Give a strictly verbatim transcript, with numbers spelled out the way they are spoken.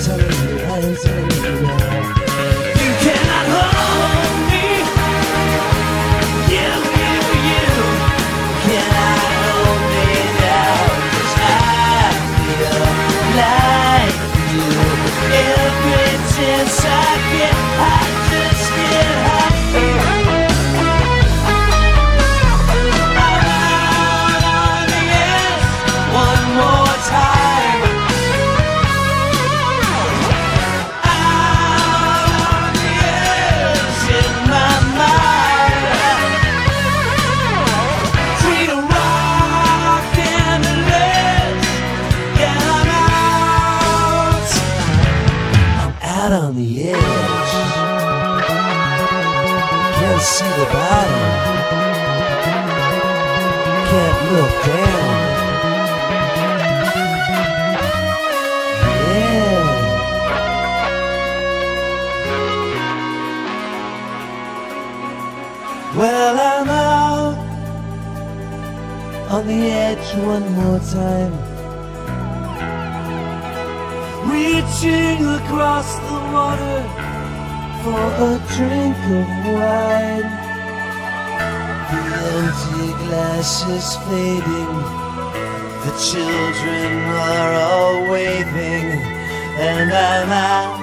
telling you, I am telling you now. You cannot hold me. You, you, you cannot hold me now. 'Cause I feel like you. Every chance I get, I just get high. I'm out on the edge one more time. Out on the edge in my mind. Between a rock and a ledge, yeah, I'm out. I'm out on the edge. Can't see the bottom. Can't look down. Yeah. Well, I'm out on the edge one more time, reaching across the water for a drink of wine. The empty glass is fading, the children are all waving, and I'm out